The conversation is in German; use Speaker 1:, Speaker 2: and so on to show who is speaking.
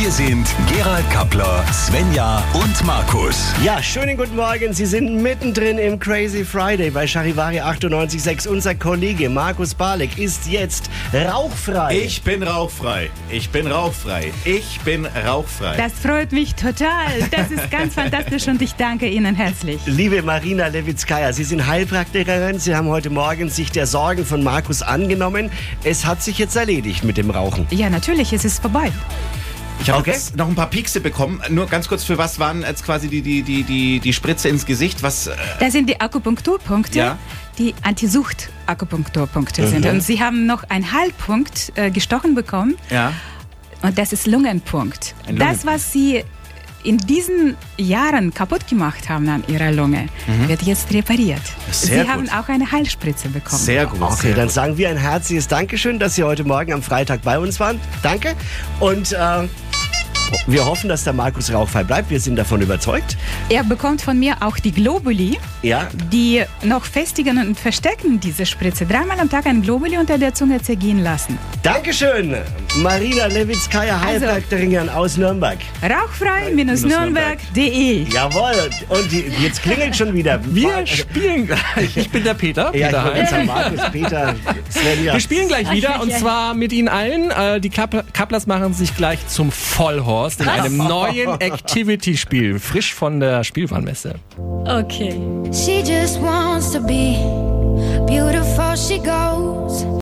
Speaker 1: Hier sind Gerald Kappler, Svenja und Markus.
Speaker 2: Ja, schönen guten Morgen. Sie sind mittendrin im Crazy Friday bei Charivari 98.6. Unser Kollege Markus Barlik ist jetzt rauchfrei.
Speaker 3: Ich bin rauchfrei. Ich bin rauchfrei. Ich bin rauchfrei.
Speaker 4: Das freut mich total. Das ist ganz fantastisch und ich danke Ihnen herzlich.
Speaker 2: Liebe Marina Lewitskaya, Sie sind Heilpraktikerin. Sie haben heute Morgen sich der Sorgen von Markus angenommen. Es hat sich jetzt erledigt mit dem Rauchen.
Speaker 4: Ja, natürlich, es ist vorbei.
Speaker 3: Ich habe jetzt noch ein paar Piekse bekommen. Nur ganz kurz, für was waren jetzt quasi die Spritze ins Gesicht? Was?
Speaker 4: Das sind die Akupunkturpunkte,
Speaker 3: Ja.
Speaker 4: die Antisucht-Akupunkturpunkte sind. Und Sie haben noch einen Halbpunkt gestochen bekommen.
Speaker 3: Ja.
Speaker 4: Und das ist Lungenpunkt.
Speaker 3: Ein
Speaker 4: Das, was Sie in diesen Jahren kaputt gemacht haben an Ihrer Lunge, wird jetzt repariert.
Speaker 3: Sehr
Speaker 4: Sie haben auch eine Heilspritze bekommen.
Speaker 3: Sehr gut.
Speaker 2: Okay, dann sagen wir ein herzliches Dankeschön, dass Sie heute Morgen am Freitag bei uns waren. Danke. Und wir hoffen, dass der Markus rauchfrei bleibt. Wir sind davon überzeugt.
Speaker 4: Er bekommt von mir auch die Globuli,
Speaker 2: Ja.
Speaker 4: die noch festigen und verstärken diese Spritze. 3-mal am Tag ein Globuli unter der Zunge zergehen lassen.
Speaker 2: Dankeschön, Marina Lewitskaya, Heilpraktikerin aus Nürnberg.
Speaker 4: Rauchfrei-nürnberg.de.
Speaker 2: Jawohl. Und jetzt klingelt schon wieder.
Speaker 5: Wir spielen gleich. Ich bin der Peter.
Speaker 2: Ja,
Speaker 5: Peter
Speaker 2: ich wollte
Speaker 5: Hein.
Speaker 2: sagen, Markus, Peter, Svenja.
Speaker 5: Wir spielen gleich wieder und zwar mit Ihnen allen. Die Kapplers machen sich gleich zum Vollhorst in einem neuen Activity-Spiel. Frisch von der Spielwarenmesse.
Speaker 4: Okay.
Speaker 6: She just wants to be beautiful, she goes.